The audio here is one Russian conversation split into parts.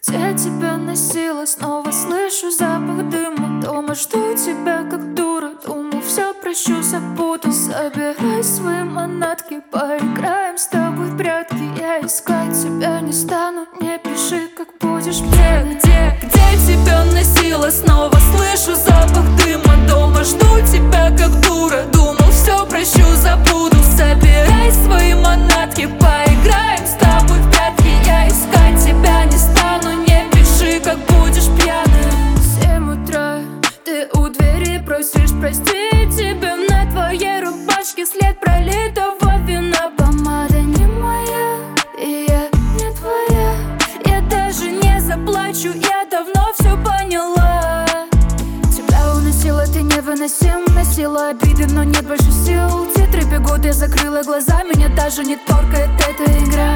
Где тебя носила, снова слышу запах дыма. Дома жду тебя как дура, думал, все прощу, забуду. Собирай свои манатки, поиграем с тобой в прятки. Я искать тебя не стану, не пиши, как будешь пьяный. Где тебя носила, снова слышу запах дыма. Дома жду тебя как дура, думал, все прощу, забуду. Собирай свои манатки, поиграем с тобой в прятки. Я искать тебя не стану, не пиши, как будешь пьяным. 7 утра, ты у двери просишь простить. Тебе на твоей рубашке след пролитого вина. Помада не моя, и я не твоя. Я даже не заплачу, я давно все поняла. Тебя уносила, ты невыносим. Носила обиды, но нет больше сил. Титры бегут, я закрыла глаза. Меня даже не торкает эта игра.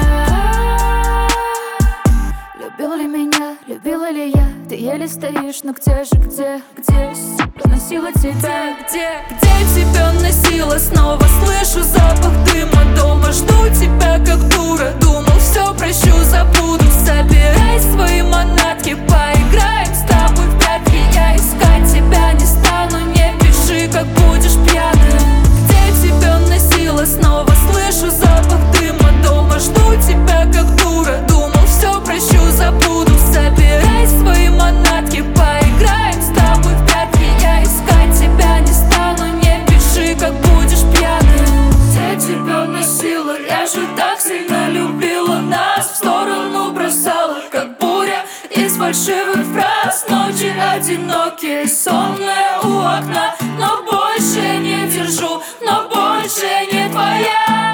Любил ли меня, любила ли я? Ты еле стоишь, но где же, где носила тебя? Где тебя носила? Снова слышу запах дыма. Дома жду тебя как дура, думал, все прощу, забуду. Собирай свои манатки, поиграем с тобой в прятки. Я искать тебя не стану, не пиши, как будешь пьяным. Где тебя носила? Снова слышу запах дыма. Дома жду тебя как дура, думал, все прощу, забуду. Собирай свои манатки, поиграем с тобой в прятки. Я искать тебя не стану, не пиши, как будешь пьяным. Где тебя носила? Я же так сильно любила нас. В сторону бросала, как буря из фальшивых фраз. Ночи одинокие, сонные у окна. Но больше не держу, но больше не твоя.